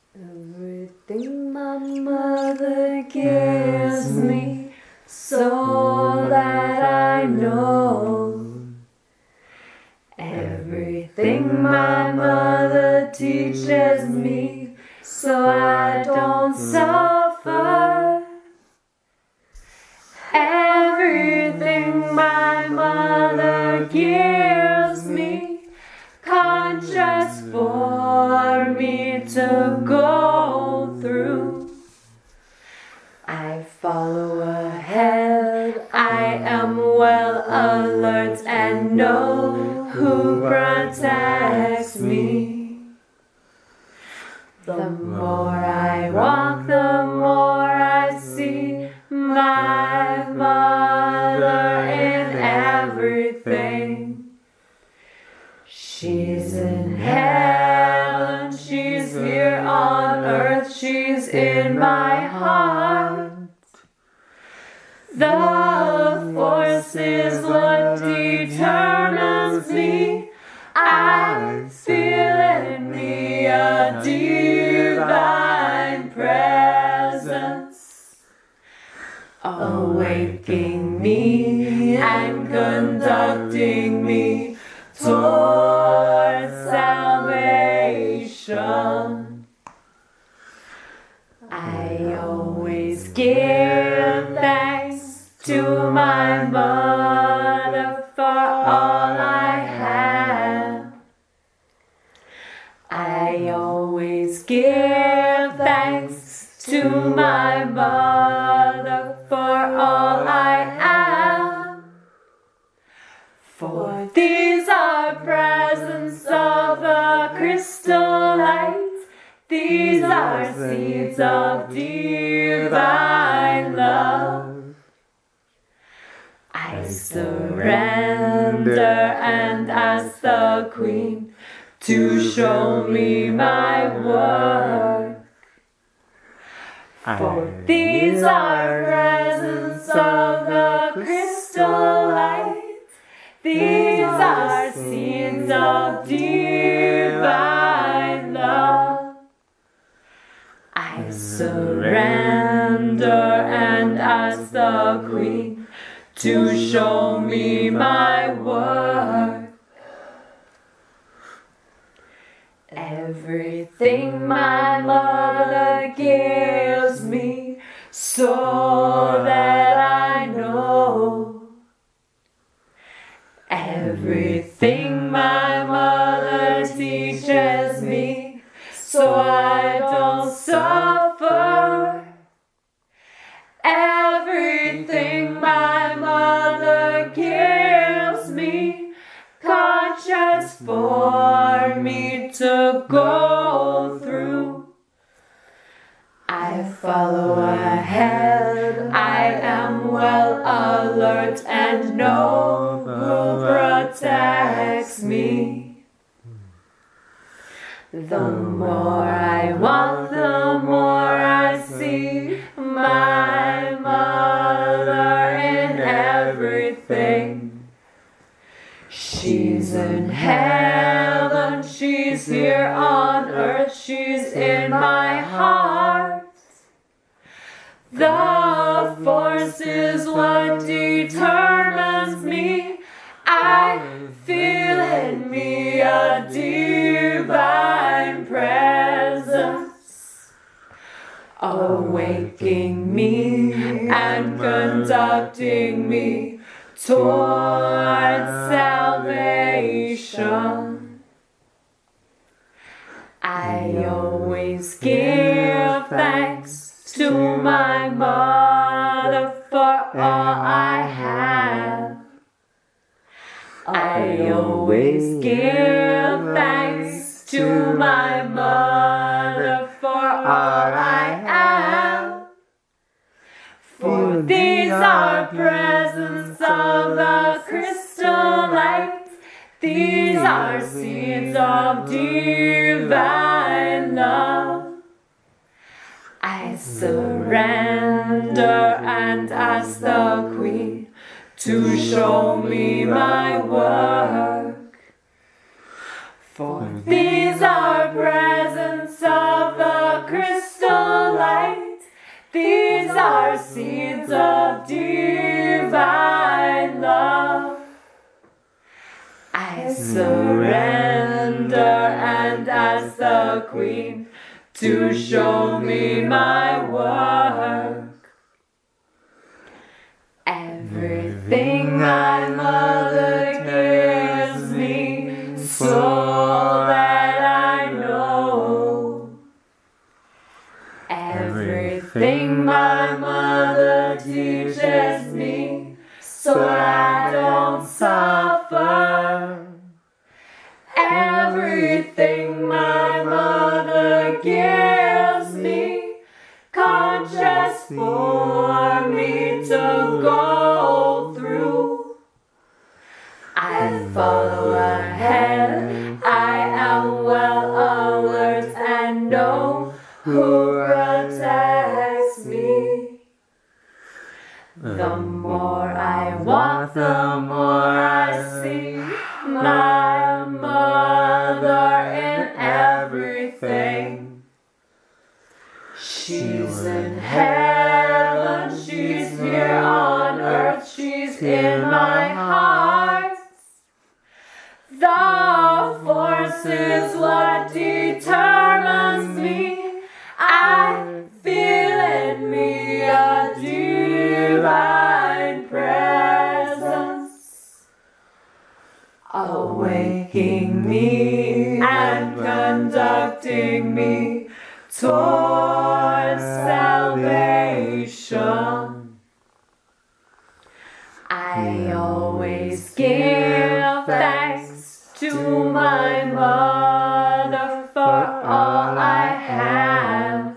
Everything my mother gives me, so that I know. Everything my mother teaches me, so I don't suffer. Everything my mother gives me, conscious for me to go through. I follow ahead, I am well alert and know who protects me. The more I walk, the more I see my mother in everything. She's in heaven, she's here on earth, she's in my heart. The force is what determines me. I feel in me a divine presence, awaking me and conducting me towards salvation. I always give thanks to my mother for all I have. I always give thanks to my mother for all I am. For these are presents of the crystal light. These are seeds of divine love. I surrender and ask the Queen to show me my work. For these are presents of the crystal light. These are seeds of divine love. I surrender and ask the Queen to show me my work. Everything my mother gives me, so that I know. Everything my mother teaches me, so I don't suffer. Everything my mother gives me, conscious for me to go through. I follow ahead, I am well alert and know who protects me. The more I walk, the more I see my mother in everything. She's in heaven, she's here on earth, she's in my heart. The force is what determines me. I feel in me a divine presence, awaking me and conducting me towards salvation. I always give thanks to my mother for all I have. I always give thanks to my mother for all I am. For these are presents of the crystal light. These are seeds of divine love. I surrender and ask the Queen to show me my work. For these are presents of the hands of divine love. I surrender and ask the Queen to show me my work. Everything my mother gives me, so that I know. Everything my mother teaches me, so I don't suffer. Everything my mother gives me, conscious for me to go through. I follow ahead, I am well alert and know who protects me. The more I walk, the more I see my mother in everything. She's in heaven, she's here on earth, she's in my heart. The force is what determines me. I feel in me a divine presence, awaking me and conducting me towards salvation. I always give thanks to my mother for all I have.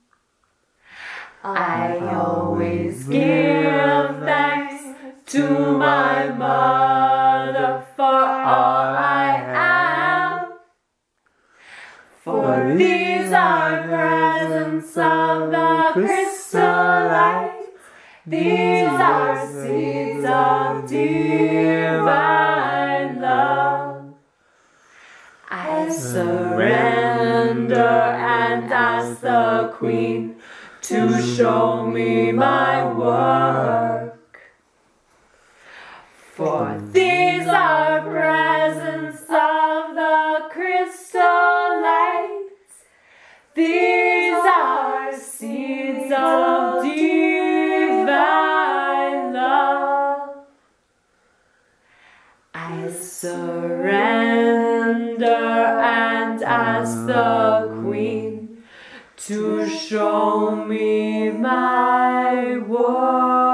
I always give thanks to my mother for all I am. For these are presents of the crystal light. These are seeds of divine love. I surrender and ask the Queen to show me my work. For these are presents of the crystal light. These are seeds of divine love. I surrender and ask the Queen to show me my work.